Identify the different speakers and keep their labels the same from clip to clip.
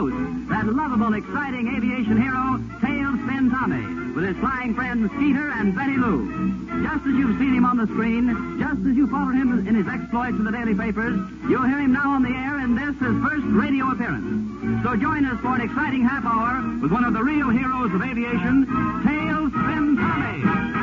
Speaker 1: introduce that lovable, exciting aviation hero, Tailspin Tommy, with his flying friends Skeeter and Betty Lou. Just as you've seen him on the screen, just as you followed him in his exploits in the daily papers, you'll hear him now on the air in this, his first radio appearance. So join us for an exciting half hour with one of the real heroes of aviation, Tailspin Tommy.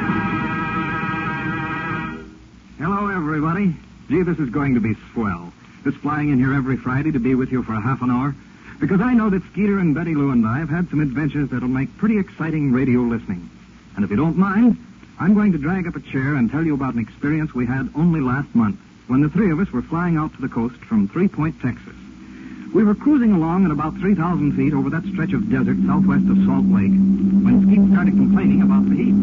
Speaker 2: Hello, everybody. Gee, this is going to be swell. This flying in here every Friday to be with you for a half an hour. Because I know that Skeeter and Betty Lou and I have had some adventures that'll make pretty exciting radio listening. And if you don't mind, I'm going to drag up a chair and tell you about an experience we had only last month when the three of us were flying out to the coast from Three Point, Texas. We were cruising along at about 3,000 feet over that stretch of desert southwest of Salt Lake when Skeet started complaining about the heat.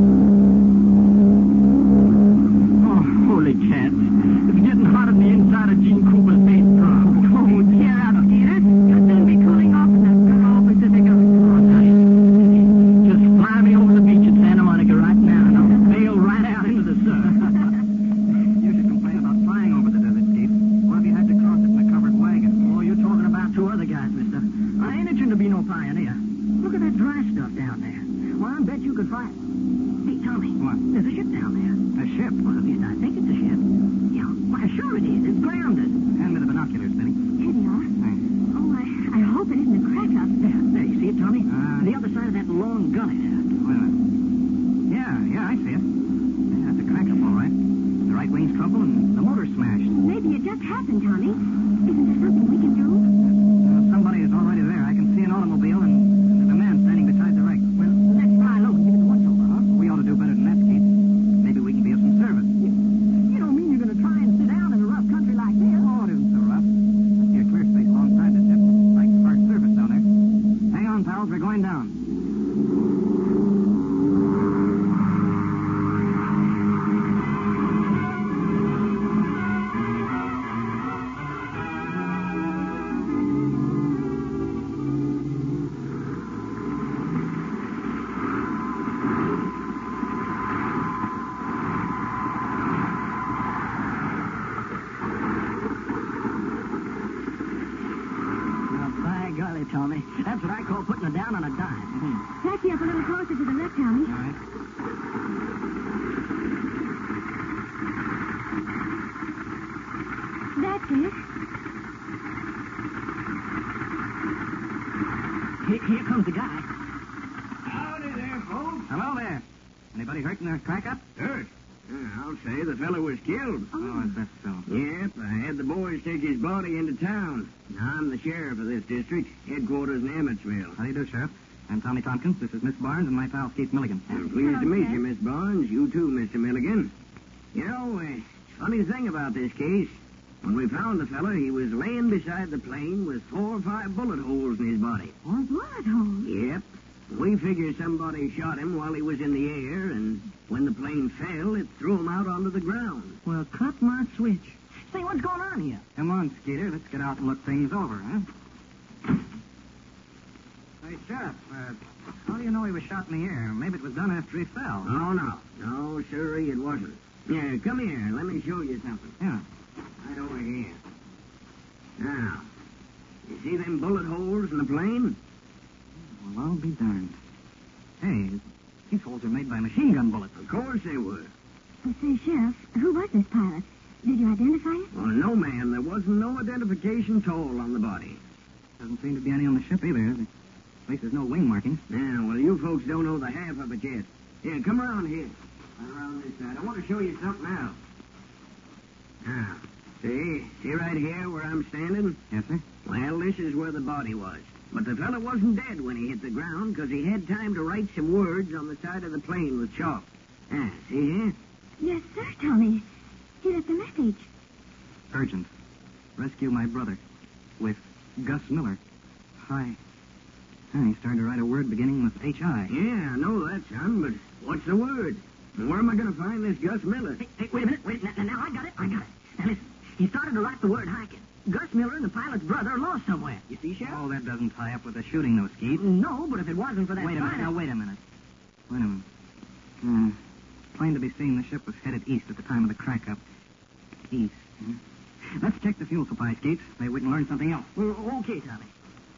Speaker 3: Oh, holy cats. It's getting hot on the inside of Gene Cooper's base drum. Oh, tear out, Skeeter. You'll soon be cooling off in that good old Pacific Ocean. Oh, nice. Just fly me over the beach at Santa Monica right now, and I'll sail right out into the surf.
Speaker 2: You should complain about flying over the desert, Skeet. What if you had to cross it in a covered wagon?
Speaker 3: Oh, you're talking about two other guys, mister. I ain't itching to be no pioneer. Look at that dry stuff down there. Well, I bet you could fly it. Hey, Tommy.
Speaker 2: What?
Speaker 3: There's a ship down there.
Speaker 2: A ship?
Speaker 3: Well, at least I think it's a ship. Yeah, why, sure it is. It's grounded.
Speaker 2: Hand me the binoculars, Benny.
Speaker 4: Here they are.
Speaker 2: Thanks.
Speaker 4: Oh, I hope it isn't a crack up.
Speaker 3: There, you see it, Tommy? The other side of that long gully there.
Speaker 2: Wait a minute. Yeah, I see it. Yeah, that's a crack up, all right. The right wing's trouble and the motor's smashed.
Speaker 4: Maybe it just happened, Tommy. Isn't there something we can do?
Speaker 2: Somebody is already there. I can see an automobile and there's a man standing beside the wreck.
Speaker 3: Well, let's fly low and give it a once-over, huh?
Speaker 2: We ought to do better than that, Skeet. Maybe we can be of some service.
Speaker 3: You don't mean you're going to try and sit down in a rough country like this?
Speaker 2: Oh, it isn't so rough. I see a clear space alongside the ship. Like spark surface down there. Hang on, pals. We're going down.
Speaker 3: Tommy. That's what I call putting it down on a dime.
Speaker 4: Taxi up a little closer to the left, Tommy.
Speaker 2: All right.
Speaker 4: That's it.
Speaker 3: Here comes the guy.
Speaker 5: Howdy there, folks.
Speaker 2: Hello there. Anybody hurt in the crack up?
Speaker 5: Hurt? I'll say the fellow was killed.
Speaker 2: Oh, is that so?
Speaker 5: Yep, I had the boys take his body into town. I'm the sheriff of this district, headquarters in Emmetsville.
Speaker 2: How do you do, Sheriff? I'm Tommy Tompkins. This is Miss Barnes and my pal, Keith Milligan.
Speaker 5: I'm pleased to meet you, Miss Barnes. You too, Mr. Milligan. You know, funny thing about this case, when we found the fella, he was laying beside the plane with 4 or 5 bullet holes in his body.
Speaker 4: Or blood holes.
Speaker 5: Yep. We figure somebody shot him while he was in the air, and when the plane fell, it threw him out onto the ground.
Speaker 3: Well, cut my switch. Say, what's going on here?
Speaker 2: Come on, Skeeter. Let's get out and look things over, huh? Hey, Sheriff, how do you know he was shot in the air? Maybe it was done after he fell.
Speaker 5: Oh, no. No, sirree, it wasn't. Yeah, come here. Let me show you something.
Speaker 2: Yeah.
Speaker 5: Right over here. Now, you see them bullet holes in the plane?
Speaker 2: Well, I'll be darned. Hey, these holes are made by machine gun bullets.
Speaker 5: Of course they were.
Speaker 4: Say, Sheriff, who was this pilot? Did you identify it?
Speaker 5: Well, no, ma'am. There wasn't no identification toll on the body.
Speaker 2: Doesn't seem to be any on the ship either. At least there's no wing markings.
Speaker 5: Yeah, well, you folks don't know the half of it yet. Here, come around here. Right around this side. I want to show you something else. Now, see right here where I'm standing?
Speaker 2: Yes, sir?
Speaker 5: Well, this is where the body was. But the fella wasn't dead when he hit the ground because he had time to write some words on the side of the plane with chalk. See here?
Speaker 4: Yes, sir, Tommy. He left a message.
Speaker 2: Urgent. Rescue my brother. With Gus Miller. Hi. He started to write a word beginning with H-I.
Speaker 5: Yeah, I know that, son, but what's the word? And where am I going to find this Gus Miller?
Speaker 3: Hey, wait a minute. Now, I got it. Now, listen. He started to write the word hiking. Gus Miller and the pilot's brother are lost somewhere. You see, Sheriff?
Speaker 2: Oh, that doesn't tie up with the shooting, though, Skeet.
Speaker 3: No, but if it wasn't for that
Speaker 2: Wait a minute.
Speaker 3: pilot...
Speaker 2: Wait a minute. Plain to be seen, the ship was headed east at the time of the crack-up. East. Let's check the fuel supply, Skeet. Maybe we can learn something else.
Speaker 3: Well, okay, Tommy.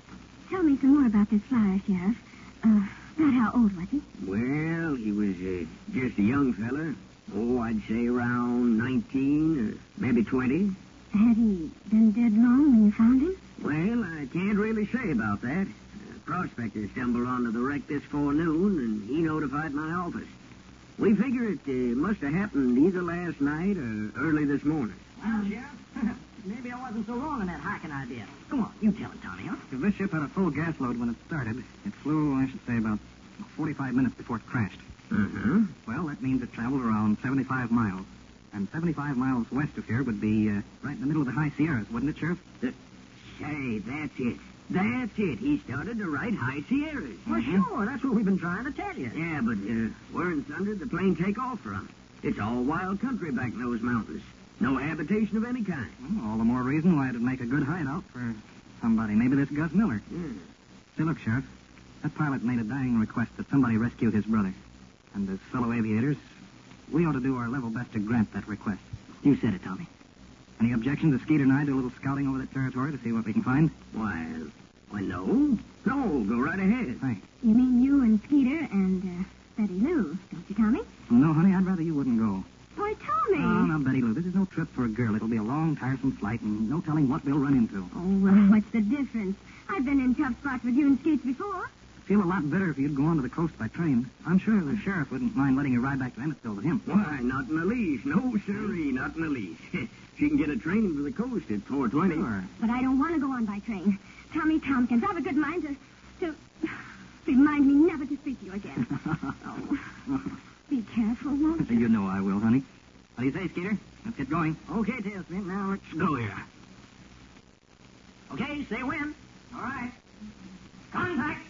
Speaker 4: Tell me some more about this flyer, Sheriff. About how old was he?
Speaker 5: Well, he was just a young fella. Oh, I'd say around 19 or maybe 20.
Speaker 4: Had he been dead long when you found him?
Speaker 5: Well, I can't really say about that. A prospector stumbled onto the wreck this forenoon, and he notified my office. We figure it must have happened either last night or early this morning.
Speaker 3: Well, Sheriff, maybe I wasn't so wrong on that hiking idea. Come on, you tell it, Tommy, huh?
Speaker 2: If this ship had a full gas load when it started, it flew, I should say, about 45 minutes before it crashed.
Speaker 5: Uh-huh.
Speaker 2: Well, that means it traveled around 75 miles. And 75 miles west of here would be right in the middle of the High Sierras, wouldn't it, Sheriff?
Speaker 5: Say, that's it. That's it. He started to write High Sierras.
Speaker 3: Well, sure, that's what we've been trying to tell you.
Speaker 5: Yeah, but where in thunder did the plane take off from? It's all wild country back in those mountains. No habitation of any kind.
Speaker 2: Well, all the more reason why it'd make a good hideout for somebody. Maybe this Gus Miller.
Speaker 5: Yeah.
Speaker 2: Say, look, Sheriff, that pilot made a dying request that somebody rescue his brother. And as fellow aviators, we ought to do our level best to grant that request.
Speaker 3: You said it, Tommy.
Speaker 2: Any objection to Skeeter and I do a little scouting over that territory to see what we can find?
Speaker 5: Why, no. No, go right ahead.
Speaker 2: Hey.
Speaker 4: You mean you and Skeeter and Betty Lou, don't you, Tommy?
Speaker 2: No, honey, I'd rather you wouldn't go.
Speaker 4: Why, Tommy!
Speaker 2: Oh, now, Betty Lou, this is no trip for a girl. It'll be a long, tiresome flight, and no telling what we'll run into.
Speaker 4: Oh, well, what's the difference? I've been in tough spots with you and Skeets before.
Speaker 2: I'd feel a lot better if you'd go on to the coast by train. I'm sure the sheriff wouldn't mind letting you ride back to Emmetsville with him.
Speaker 5: Why, not in the least. No, sirree, not in the least. She can get a train to the coast at 4:20.
Speaker 2: Sure.
Speaker 4: But I don't want to go on by train. Tommy Tompkins, I've a good mind to remind me never to speak to you again. Oh, be careful, won't you?
Speaker 2: You know I will, honey. What do you say, Skeeter? Let's get going.
Speaker 3: Okay, Tailspin, now let's go here. Okay, say when. All right. Contact.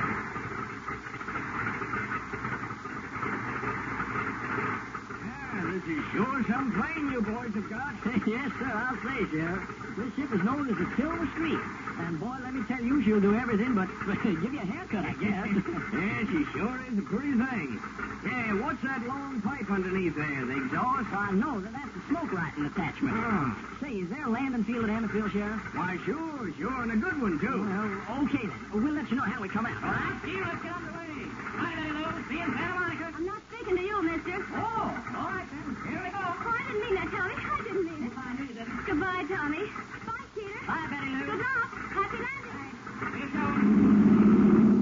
Speaker 5: This is sure some plane you boys have got.
Speaker 3: Yes, sir, I'll say, Sheriff. This ship is known as the Silver Streak. And, boy, let me tell you, she'll do everything but give you a haircut, I guess.
Speaker 5: Yeah, she sure is a pretty thing. Yeah, what's that long pipe underneath there? The exhaust?
Speaker 3: No, that's the smoke lighting attachment.
Speaker 5: Oh.
Speaker 3: Say, is there a landing field at Emmetsville, Sheriff?
Speaker 5: Why, sure, and a good one, too.
Speaker 3: Well, okay, then. We'll let you know how we come out.
Speaker 5: All right, see you. Let's get underway. Hi there, Lou. See you in Santa Monica.
Speaker 4: I'm not speaking to you, mister.
Speaker 5: Oh, all right, then. Here we go.
Speaker 4: Oh, I didn't mean that, Tommy. I didn't mean it.
Speaker 5: I knew you didn't.
Speaker 4: Goodbye, Tommy. Bye, Skeeter.
Speaker 5: Bye, Betty Lou.
Speaker 4: Good luck. Happy landing.
Speaker 5: See you soon.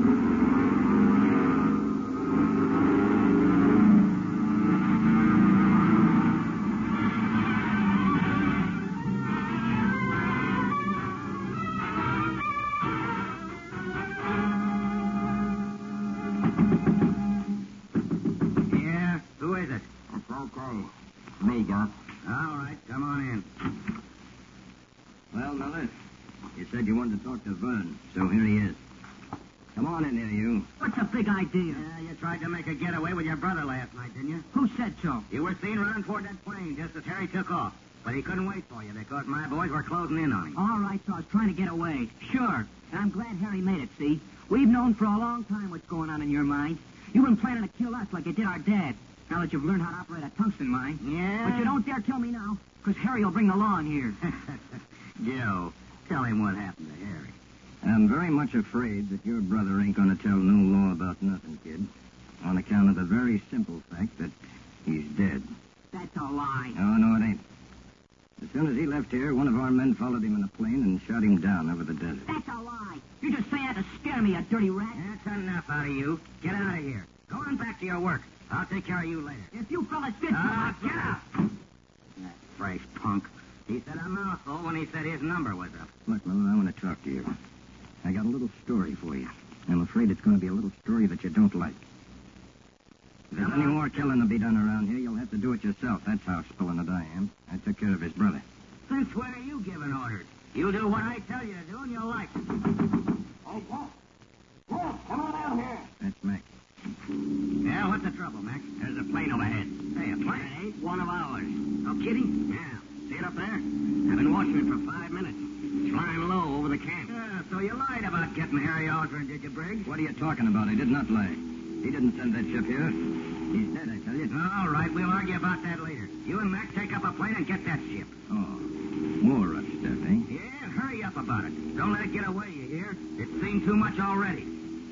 Speaker 5: Yeah, who is it?
Speaker 2: It's okay. It's me, Gus.
Speaker 5: All right, come on in. Well, Miller, you said you wanted to talk to Vern, so here he is. Come on in here, you.
Speaker 3: What's the big idea?
Speaker 5: You tried to make a getaway with your brother last night, didn't you?
Speaker 3: Who said so?
Speaker 5: You were seen running toward that plane just as Harry took off. But he couldn't wait for you because my boys were closing in on him.
Speaker 3: All right, so I was trying to get away. Sure. And I'm glad Harry made it, see? We've known for a long time what's going on in your mind. You've been planning to kill us like you did our dad. Now that you've learned how to operate a tungsten mine.
Speaker 5: Yeah?
Speaker 3: But you don't dare tell me now, because Harry will bring the law in here.
Speaker 5: Joe, tell him what happened to Harry.
Speaker 6: I'm very much afraid that your brother ain't going to tell no law about nothing, kid, on account of the very simple fact that he's dead.
Speaker 3: That's a lie.
Speaker 6: Oh, no, it ain't. As soon as he left here, one of our men followed him in a plane and shot him down over the desert.
Speaker 3: That's a lie. You're just saying that to scare me, you dirty rat.
Speaker 5: That's enough out of you. Get out of here. Go on back to your work. I'll take care of you later.
Speaker 3: If you fellas did
Speaker 5: Get out! That fresh punk. He said a mouthful when he said his number was up.
Speaker 6: Look, Miller, I want to talk to you. I got a little story for you. I'm afraid it's going to be a little story that you don't like. If there's any more killing to be done around here, you'll have to do it yourself. That's how spillin' it I am. I took care of his brother.
Speaker 5: Since when are you giving orders? You do what I tell you to do, and you'll like it.
Speaker 3: Hey, Walt, come on out here.
Speaker 6: That's Mac.
Speaker 5: Yeah, what's the trouble, Mac? There's a plane overhead. Hey, a plane? It ain't one of ours. No kidding? Yeah. See it up there? I've been watching it for 5 minutes. It's flying low over the camp. Yeah, so you lied about getting Harry Osborne, did you, Briggs?
Speaker 6: What are you talking about? I did not lie. He didn't send that ship here. He's dead, I tell you.
Speaker 5: All right, we'll argue about that later. You and Mac take up a plane and get that ship.
Speaker 6: Oh, more rough stuff, eh?
Speaker 5: Yeah, hurry up about it. Don't let it get away, you hear? It's seen too much already.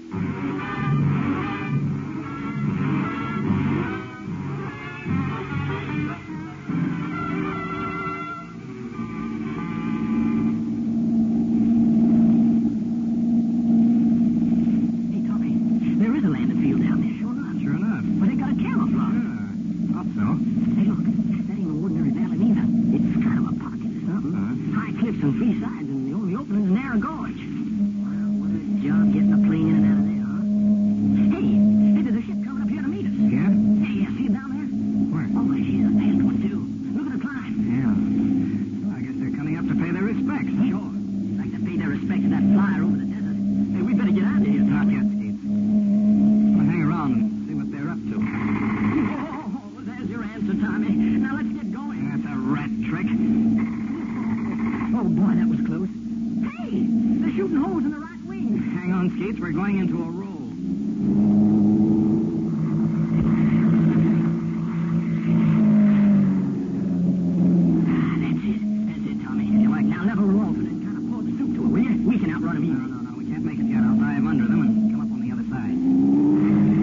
Speaker 3: Hey, Tommy, there is a landing field down there, sure enough.
Speaker 2: Sure enough.
Speaker 3: But they got a camouflage.
Speaker 2: Yeah, thought so.
Speaker 3: Hey, look, that ain't no ordinary valley neither. It's kind of a pocket or something. High cliffs on three sides, and the only opening's a narrow gorge. Wow, what a job getting a plane in and out of there, huh? Hey, there's a ship coming up here to meet us.
Speaker 2: Yeah?
Speaker 3: Hey, see it down there?
Speaker 2: Where?
Speaker 3: Oh, she's a fast one, too. Look at her climb.
Speaker 2: Yeah. Well, I guess they're coming up to pay their respects.
Speaker 3: Sure. Like to pay their respects to that flyer over the desert. Hey, we better get out of here.
Speaker 2: Not yet, Steve. I'll hang around and see what they're up to.
Speaker 3: Oh, there's your answer, Tommy. Now let's get going.
Speaker 2: That's a rat trick.
Speaker 3: Oh, boy, that was close. Hey, they're shooting holes in the right wing.
Speaker 2: Hang on, Skeets. We're going into a roll.
Speaker 3: That's it, Tommy. You're right. Now level her off and then kind of pull the soup to her, will you? We can outrun them easy.
Speaker 2: No. We can't make it yet. I'll dive under them and come up on the other side.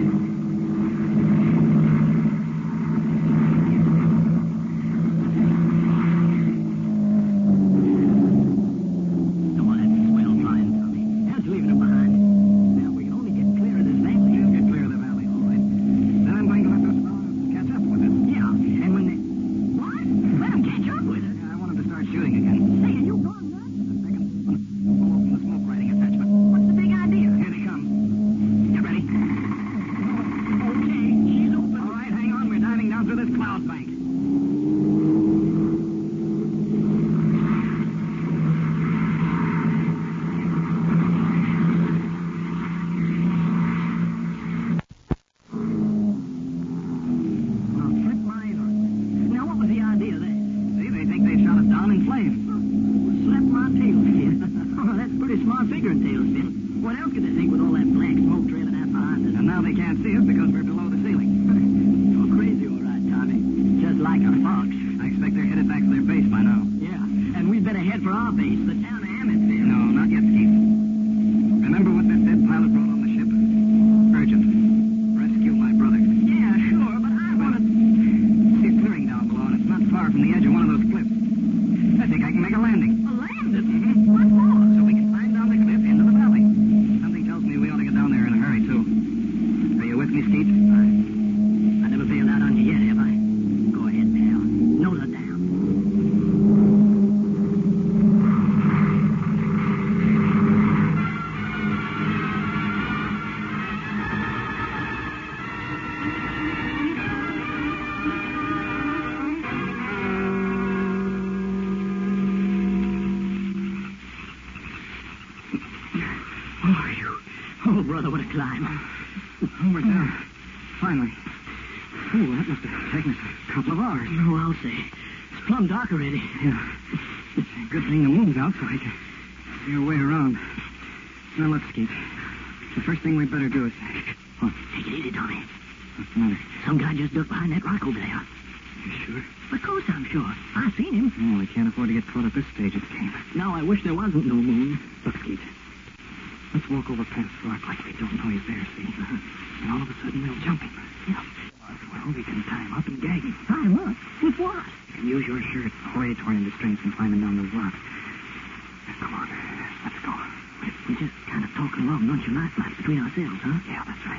Speaker 3: Oh, that's swell flying, Tommy. That's leaving them behind. Now, we can only get clear of this valley.
Speaker 2: We'll get clear of the valley, all right. Then I'm going to let those fellows catch up with us.
Speaker 3: Yeah, and when they... What? Let them catch up with us.
Speaker 2: Yeah, I want them to start shooting again.
Speaker 3: Hey, are you gone nuts?
Speaker 2: They can pull open the smoke riding attachment.
Speaker 3: What's the big idea?
Speaker 2: Here they come. Get ready.
Speaker 3: Okay, she's open.
Speaker 2: All right, hang on. We're diving down through this cloud bank.
Speaker 3: Well, flip my ear. Now, what was the idea there?
Speaker 2: See, they think they shot us down in flames.
Speaker 3: Slap my tailspin. Oh, that's a pretty smart figure in tailspin. What else could they think with all that black smoke trailing out behind us?
Speaker 2: And now they can't see us because we're below the ceiling.
Speaker 3: You're crazy, all right, Tommy. Just like a fox.
Speaker 2: I expect they're headed back to their base by now.
Speaker 3: Yeah, and we'd better head for our base, the town of Emmetsville.
Speaker 2: No, not yet, Skeet. Remember what this dead pilot wrote on the ship? Urgent. Rescue my brother.
Speaker 3: Yeah, sure, but I want to...
Speaker 2: See a clearing down below, and it's not far from the edge of one of those cliffs. I think I can make a landing.
Speaker 3: Land it? What for?
Speaker 2: So we can climb down the cliff into the valley. Something tells me we ought to get down there in a hurry, too. Are you with me, Skeet?
Speaker 3: I never bailed out on you yet, have I? Go ahead, pal. Nose it down. Oh, you. Oh, brother, what a climb.
Speaker 2: Oh, we're down. Finally. Oh, that must have taken us a couple of hours.
Speaker 3: Oh, I'll say. It's plumb dark already.
Speaker 2: Yeah. It's a good thing the moon's out so I can see our way around. Now, look, Skeet. The first thing we'd better do is... Oh,
Speaker 3: Take it easy, Tommy.
Speaker 2: what's the matter?
Speaker 3: Some guy just ducked behind that rock over there.
Speaker 2: You sure?
Speaker 3: Of course I'm sure. I seen him.
Speaker 2: Oh, we can't afford to get caught at this stage of the game.
Speaker 3: Now I wish there wasn't no moon.
Speaker 2: Look, Skeet. Let's walk over past the rock like we don't know he's there, see? And all of a sudden we'll jump him.
Speaker 3: Yeah.
Speaker 2: Well, we can tie him up and gag him.
Speaker 3: Tie him up? With what?
Speaker 2: You can use your shirt way torn into strings and climbing down those rocks. Now, come on. Let's go.
Speaker 3: We just kind of talking along nonchalant like between ourselves, huh?
Speaker 2: Yeah, that's right.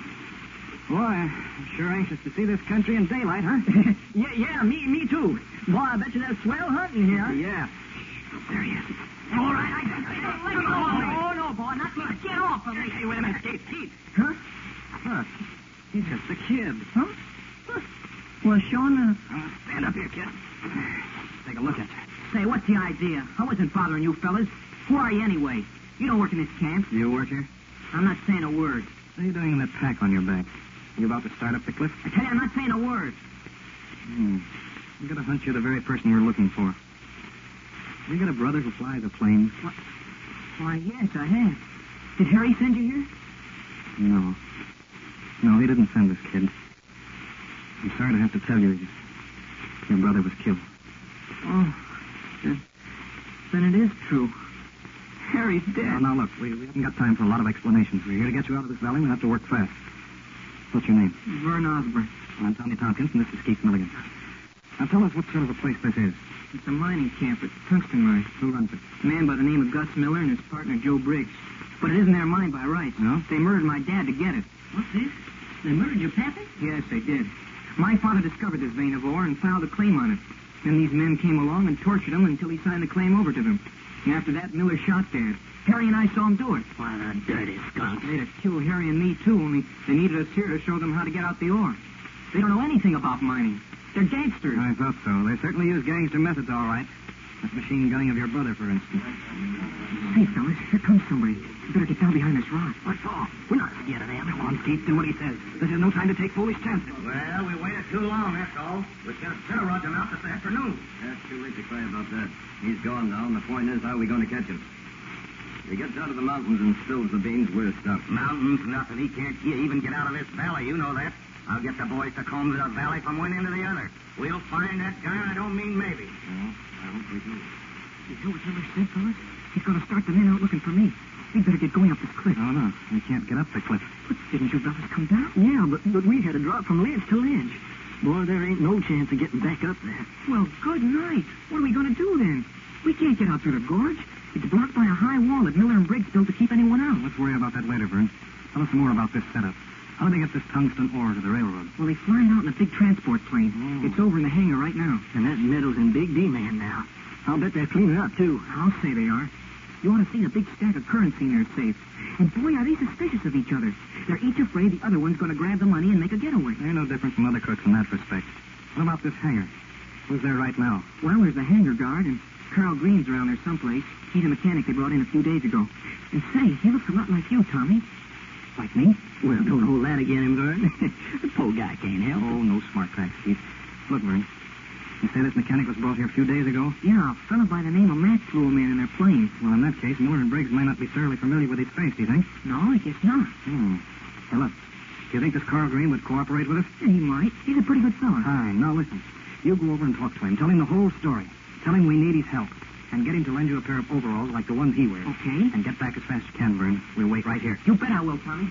Speaker 2: Boy, I'm sure anxious to see this country in daylight, huh?
Speaker 3: Yeah, me too. Boy, I bet you there's swell hunting here.
Speaker 2: Yeah. There he is.
Speaker 3: All right, let me go. Oh, no, boy, not me. Get off of me.
Speaker 2: Hey, wait a minute, Skeet.
Speaker 3: Huh?
Speaker 2: Look, he's just a kid.
Speaker 3: Huh? Well, Sean,
Speaker 2: Stand up here, kid. Take a look at you.
Speaker 3: say, what's the idea? I wasn't bothering you fellas. Who are you anyway? You don't work in this camp.
Speaker 2: You work here?
Speaker 3: I'm not saying a word.
Speaker 2: What are you doing in that pack on your back? You about to start up the cliff?
Speaker 3: I tell you, I'm not saying a word.
Speaker 2: I'm going to hunt you the very person we're looking for. You got a brother who flies a plane?
Speaker 3: What? Why, yes, I have. Did Harry send you here?
Speaker 2: No. No, he didn't send this kid. I'm sorry to have to tell you, your brother was killed.
Speaker 3: Oh, then it is true. Harry's dead.
Speaker 2: Now, look, we haven't got time for a lot of explanations. We're here to get you out of this valley. We have to work fast. What's your name?
Speaker 3: Vern Osborne.
Speaker 2: I'm Tommy Tompkins, and this is Keith Milligan. Now, tell us what sort of a place this is.
Speaker 3: It's a mining camp at Tungsten Mine.
Speaker 2: Who runs it?
Speaker 3: A man by the name of Gus Miller and his partner, Joe Briggs. But it isn't their mine by rights.
Speaker 2: No?
Speaker 3: They murdered my dad to get it.
Speaker 1: What's this? They murdered your pappy?
Speaker 3: Yes, they did. My father discovered this vein of ore and filed a claim on it. Then these men came along and tortured him until he signed the claim over to them. And after that, Miller shot Dad. Harry and I saw him do it.
Speaker 1: Why, the dirty skunk.
Speaker 3: They'd have killed Harry and me, too, only they needed us here to show them how to get out the ore. They don't know anything about mining. They're gangsters.
Speaker 2: I thought so. They certainly use gangster methods, all right. That machine gunning of your brother, for instance.
Speaker 3: Hey, fellas, here comes somebody. We better get down behind this rock.
Speaker 1: What for? We're not scared of them.
Speaker 2: Come on, Keith, do what he says. This is no time to take foolish chances.
Speaker 5: Well, we waited too long, that's all. We should have sent a Roger out this afternoon.
Speaker 6: That's too late to cry about that. He's gone now, and the point is, how are we going to catch him? If he gets out of the mountains and spills the beans, we're stuck.
Speaker 5: Mountains, nothing. He can't even get out of this valley. You know that. I'll get the boys to comb the valley from one end to the other. We'll find that guy, I don't mean maybe.
Speaker 6: Well, I hope we do.
Speaker 3: You hear what Miller said, fellas? He's going to start the men out looking for me. We'd better get going up this cliff.
Speaker 2: No. We can't get up the cliff.
Speaker 3: But didn't you fellas come down?
Speaker 1: Yeah, but we had to drop from ledge to ledge. Boy, there ain't no chance of getting back up there.
Speaker 3: Well, good night. What are we going to do then? We can't get out through the gorge. It's blocked by a high wall that Miller and Briggs built to keep anyone out.
Speaker 2: Let's worry about that later, Vern. Tell us more about this setup. How do they get this tungsten ore to the railroad?
Speaker 3: Well, they fly it out in a big transport plane. It's over in the hangar right now.
Speaker 1: And that meadow's in big demand now. I'll bet they're cleaning up, too.
Speaker 3: I'll say they are. You ought to see the big stack of currency in their safe. And boy, are they suspicious of each other. They're each afraid the other one's going to grab the money and make a getaway.
Speaker 2: They're no different from other crooks in that respect. What about this hangar? Who's there right now?
Speaker 3: Well, there's the hangar guard, and Carl Green's around there someplace. He's a mechanic they brought in a few days ago. And say, he looks a lot like you, Tommy.
Speaker 2: Like me?
Speaker 1: Well, don't hold that against him, Vern. The poor guy can't help it.
Speaker 2: Oh, no smart cracks, Keith. Look, Vern. You say this mechanic was brought here a few days ago?
Speaker 3: Yeah, a fellow by the name of Matt flew him in their plane.
Speaker 2: Well, in that case, Miller and Briggs may not be thoroughly familiar with his face, do you think?
Speaker 3: No, I guess not.
Speaker 2: Hey, look. Do you think this Carl Green would cooperate with us?
Speaker 3: Yeah, he might. He's a pretty good fellow.
Speaker 2: Fine. Now, listen. You go over and talk to him. Tell him the whole story. Tell him we need his help. And get him to lend you a pair of overalls like the ones he wears.
Speaker 3: Okay.
Speaker 2: And get back as fast as you can, Vern. We'll wait right here.
Speaker 3: You bet I will, Tommy.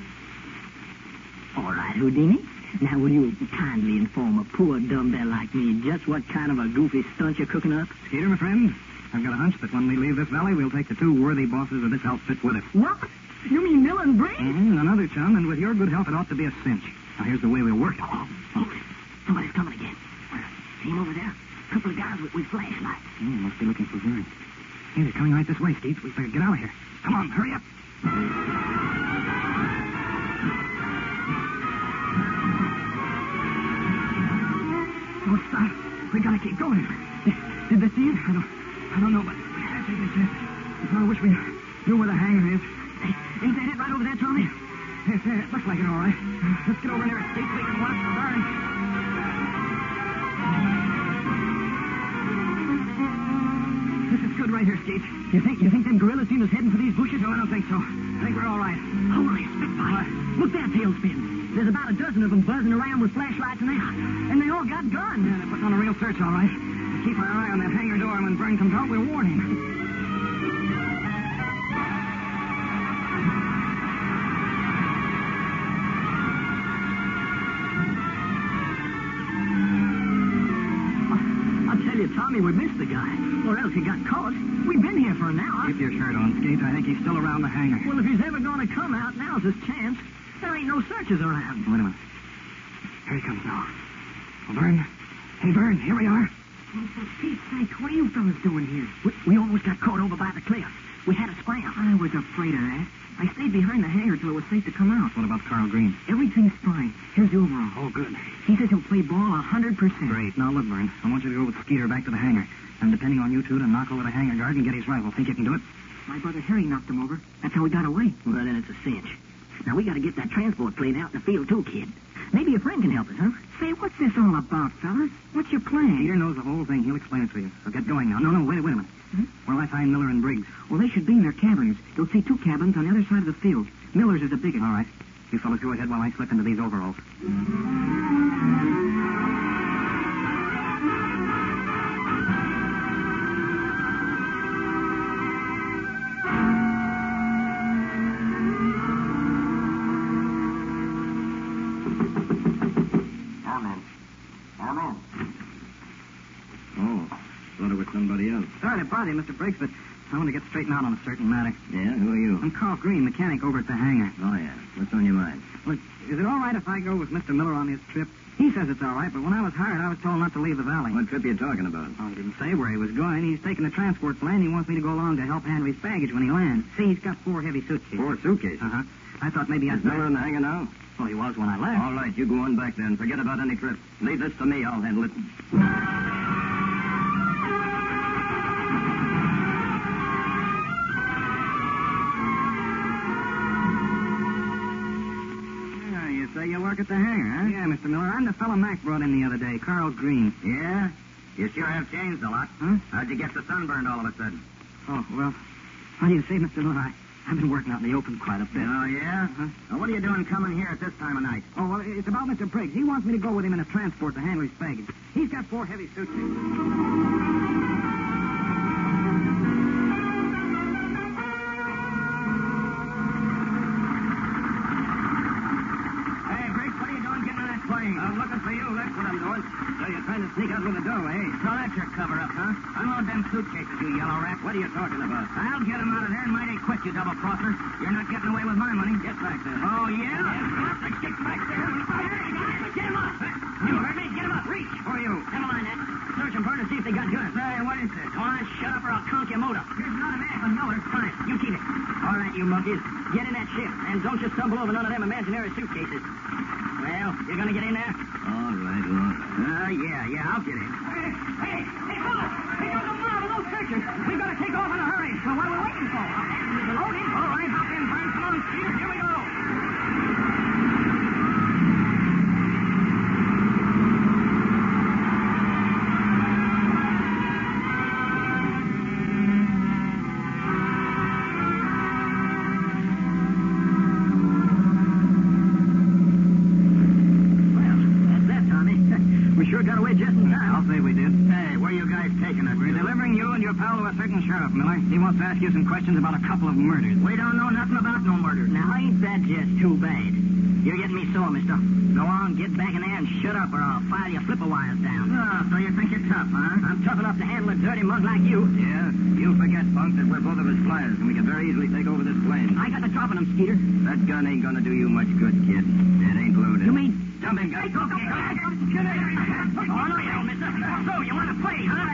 Speaker 1: All right, Houdini. Now, will you kindly inform a poor dumbbell like me just what kind of a goofy stunt you're cooking up?
Speaker 2: Skeeter, my friend, I've got a hunch that when we leave this valley, we'll take the two worthy bosses of this outfit with us.
Speaker 1: What? You mean Miller and Briggs?
Speaker 2: And another chum, and with your good help, it ought to be a cinch. Now, here's the way we'll work it.
Speaker 1: Oh, somebody's coming again. See him over there? A couple of guys with flashlights.
Speaker 2: Must be looking for Vern. Hey, they're coming right this way, Skeet. We better get out of here. Come on, hurry up.
Speaker 3: Don't stop. We gotta keep going. Did they see it? I don't know, but I think they said. I wish we knew where the hangar is.
Speaker 1: Hey, ain't that it right over there, Tommy?
Speaker 3: Yes, it looks like it, all right. Let's get over there and see if we can watch for Vern. This is good right here, Skeet. You think them gorillas seen us heading for these bushes?
Speaker 2: No, I don't think so. I think we're all right.
Speaker 1: Holy spitfire. Look there, Tailspin. There's about a dozen of them buzzing around with flashlights and they all got guns.
Speaker 2: Yeah, they're putting on a real search, all right. Keep our eye on that hangar door, and when Vern comes out, we'll warn him.
Speaker 1: I'll tell you, Tommy, we missed the guy. Or else he got caught. We've been here for an hour.
Speaker 2: Keep your shirt on, Skeet. I think he's still around the hangar.
Speaker 1: Well, if he's ever going to come out, now's his chance. There ain't no searches around.
Speaker 2: Wait a minute. Here he comes now. Well, Vern. Hey, Vern, here we are.
Speaker 3: Oh, for Pete's sake, what are you fellas doing here?
Speaker 1: We almost got caught over by the cliff. We had to scram.
Speaker 3: I was afraid of that. I stayed behind the hangar till it was safe to come out.
Speaker 2: What about Carl Green?
Speaker 3: Everything's fine. Here's the overall.
Speaker 2: Oh, good.
Speaker 3: He says he'll play ball 100%.
Speaker 2: Great. Now, look, Vern, I want you to go with Skeeter back to the hangar. And depending on you two to knock over the hangar guard and get his rifle. Think you can do it?
Speaker 3: My brother Harry knocked him over. That's how he got away.
Speaker 1: Well, then it's a cinch. Now, we got to get that transport plane out in the field, too, kid. Maybe a friend can help us, huh?
Speaker 3: Say, what's this all about, fellas? What's your plan?
Speaker 2: Skeeter knows the whole thing. He'll explain it to you. So get going now. No, wait a minute. Where'll I find Miller and Briggs?
Speaker 3: Well, they should be in their cabins. You'll see two cabins on the other side of the field. Miller's is the biggest.
Speaker 2: All right. You fellas go ahead while I slip into these overalls.
Speaker 3: Sorry to bother you, Mr. Briggs, but I want to get straightened out on a certain matter.
Speaker 6: Yeah, who are you?
Speaker 3: I'm Carl Green, mechanic over at the hangar.
Speaker 6: Oh, yeah. What's on your mind?
Speaker 3: Look, is it all right if I go with Mr. Miller on this trip? He says it's all right, but when I was hired, I was told not to leave the valley.
Speaker 6: What trip are you talking about?
Speaker 3: Oh, he didn't say where he was going. He's taking a transport plane. He wants me to go along to help handle his baggage when he lands. See, he's got 4 heavy suitcases.
Speaker 6: 4 suitcases?
Speaker 3: Uh-huh. I thought maybe I'd...
Speaker 6: Is Miller in the hangar now?
Speaker 3: Well, he was when I left.
Speaker 6: All right, you go on back then. Forget about any trip. Leave this to me. I'll handle it.
Speaker 3: You say you work at the hangar, huh? Yeah, Mr. Miller. I'm the fellow Mac brought in the other day, Carl Green.
Speaker 5: Yeah? You sure have changed a lot.
Speaker 3: Huh?
Speaker 5: How'd you get so sunburned all of a sudden?
Speaker 3: Oh, well, how do you say, Mr. Miller? I've been working out in the open quite a bit.
Speaker 5: Oh, yeah?
Speaker 3: Uh-huh.
Speaker 5: Well, what are you doing coming here at this time of night?
Speaker 3: Oh, well, it's about Mr. Briggs. He wants me to go with him in a transport to handle his baggage. He's got 4 heavy suitcases.
Speaker 5: Hey, Briggs, what are you doing getting in that plane?
Speaker 3: I'm looking for you. That's what I'm doing. So you're trying to sneak out with a dough, eh?
Speaker 5: So that's your cover-up, huh? Unload them suitcases, you yellow rat.
Speaker 6: What are you talking about?
Speaker 5: I'll get them out of there mighty quick, you double-crosser. You're not getting away with my money.
Speaker 6: Get back there.
Speaker 5: Oh, yeah? Get back there. Get him up. You heard me? Get him up. Reach.
Speaker 6: Who are you?
Speaker 5: Never mind that. Search them for to see if they got guns.
Speaker 6: Hey, what is this?
Speaker 5: Come on, shut up or I'll conk your motor. Here's another man with Miller. Fine. You keep it. All right, you monkeys. Get in that ship. And don't you stumble over none of them imaginary suitcases. Well, you're going to get in there?
Speaker 6: All right.
Speaker 5: Yeah, I'll get in. Hey, fellas! Hey, don't come out of those searchers! We've got to take off in a hurry. Well, what are we waiting for? We're loading. All right, hop in, Frank. Come on, Steve. Here we go. Well, that's that, Tommy. We sure got away just in time.
Speaker 3: I'll say we did.
Speaker 5: Hey, where you guys taking us?
Speaker 3: We're delivering you and your pal to a certain sheriff, Miller. He wants to ask you some questions about a couple of murders.
Speaker 5: We don't know nothing about no murders. Now, ain't that just too bad? You're getting me sore, mister. Go on, get back in there and shut up or I'll file your flipper wires down. Oh, so you think you're tough, huh? I'm tough enough to handle a dirty mug like you.
Speaker 6: Yeah, you forget, Punk, that we're both of us flyers, and we can very easily take over this plane.
Speaker 5: I got the drop on him, Skeeter.
Speaker 6: That gun ain't gonna do you much good, kid. It ain't loaded.
Speaker 5: You mean...
Speaker 6: Jump in,
Speaker 5: Hey,
Speaker 6: guys.
Speaker 5: go, go, go. Oh, no, you don't, mister. So, you want to play, huh?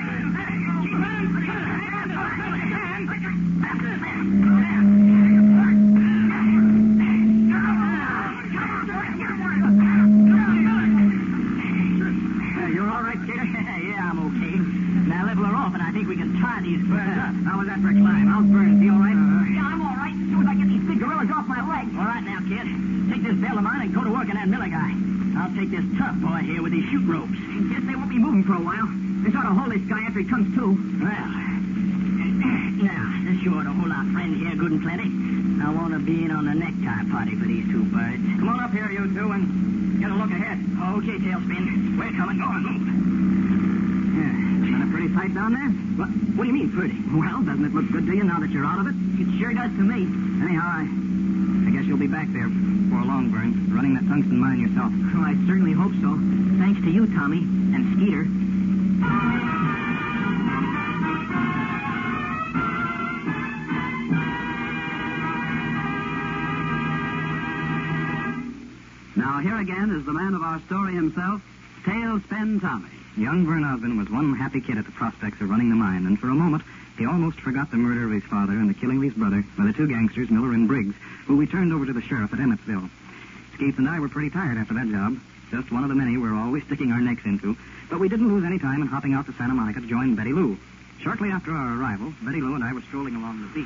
Speaker 5: You're all right, Skeeter? Yeah, I'm okay. Now, level her off, and I think we can tie these birds up.
Speaker 3: How was that for a climb? How's Burns? He all right?
Speaker 5: Yeah, I'm all right. As soon as I get these big gorillas off my legs. All right now, kid. Take this bell of mine and go to work on that Miller guy. I'll take this tough boy here with these shoot ropes. Guess they won't be moving for a while. They sort of hold this guy after he comes to. Well, now, this sure to hold our friend here good and plenty. I want to be in on the necktie party for these 2 birds.
Speaker 3: Come on up here, you two, and get a look ahead.
Speaker 5: Okay, Tailspin. We're coming. Go on, move.
Speaker 3: Yeah, not a pretty sight down there?
Speaker 5: What do you mean, pretty?
Speaker 3: Well, doesn't it look good to you now that you're out of it?
Speaker 5: It sure does to me.
Speaker 3: Anyhow, I guess you'll be back there before long, Burns, running that tungsten mine yourself.
Speaker 5: Oh, I certainly hope so. Thanks to you, Tommy, and Skeeter.
Speaker 1: Now, here again is the man of our story himself, Tailspin Tommy.
Speaker 3: Young Vern Osborne was one happy kid at the prospects of running the mine, and for a moment, he almost forgot the murder of his father and the killing of his brother by the 2 gangsters, Miller and Briggs, who we turned over to the sheriff at Emmetsville. Skeets and I were pretty tired after that job. Just one of the many we're always sticking our necks into. But we didn't lose any time in hopping out to Santa Monica to join Betty Lou. Shortly after our arrival, Betty Lou and I were strolling along the beach.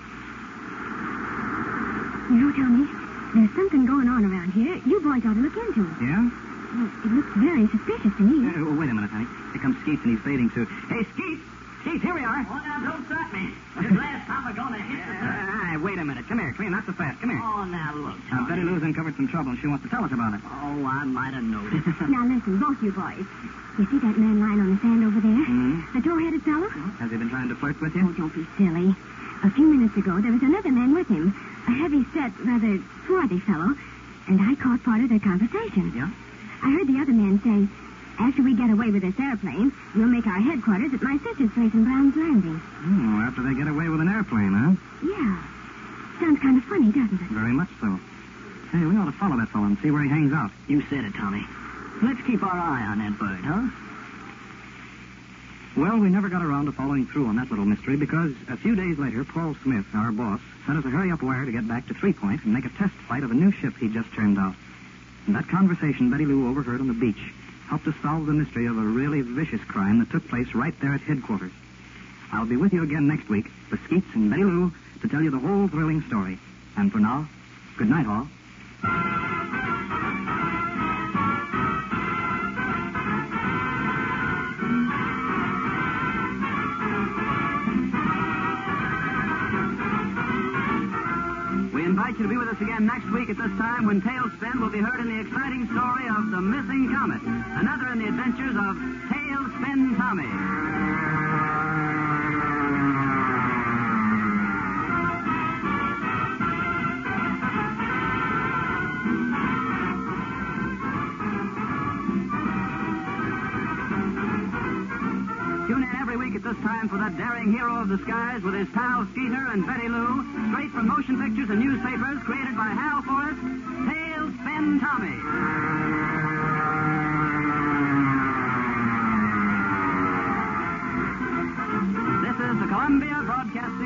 Speaker 4: You know, Tommy, there's something going on around here you boys ought to look into.
Speaker 3: Yeah?
Speaker 4: Well, it looks very suspicious to me.
Speaker 3: Wait a minute, honey. Here comes Skeets in his bathing suit. Hey, Skeets! Skeets, here we are.
Speaker 5: Oh, now, don't stop me. This last time we're going to hit the...
Speaker 3: Wait a minute. Come here, not so fast. Come here.
Speaker 5: Oh, now, look.
Speaker 3: Betty Lou's uncovered some trouble, and she wants to tell us about it.
Speaker 5: Oh, I might have noticed.
Speaker 4: Now, listen, both you boys. You see that man lying on the sand over there?
Speaker 3: Mm-hmm.
Speaker 4: The tow-headed fellow?
Speaker 3: Has he been trying to flirt with you?
Speaker 4: Oh, don't be silly. A few minutes ago, there was another man with him. A heavy-set, rather swarthy fellow. And I caught part of their conversation.
Speaker 3: Yeah?
Speaker 4: I heard the other man say, After we get away with this airplane, we'll make our headquarters at my sister's place in Brown's Landing.
Speaker 2: Oh, after they get away with an airplane, huh?
Speaker 4: Yeah. Sounds kind of funny, doesn't it?
Speaker 2: Very much so. Hey, we ought to follow that fellow and see where he hangs out.
Speaker 3: You said it, Tommy. Let's keep our eye on that bird, huh?
Speaker 2: Well, we never got around to following through on that little mystery because a few days later, Paul Smith, our boss, sent us a hurry-up wire to get back to Three Point and make a test flight of a new ship he'd just turned out. And that conversation Betty Lou overheard on the beach helped us solve the mystery of a really vicious crime that took place right there at headquarters. I'll be with you again next week with Skeets and Betty Lou to tell you the whole thrilling story. And for now, good night, all.
Speaker 1: We invite you to be with us again next week at this time when Tailspin will be heard in the exciting story of the missing comet. Another in the adventures of Tailspin Tommy. Tune in every week at this time for that daring hero of the skies with his pals Skeeter and Betty Lou, straight from motion pictures and newspapers created by Hal Forrest, Tailspin Tommy. This is the Columbia Broadcasting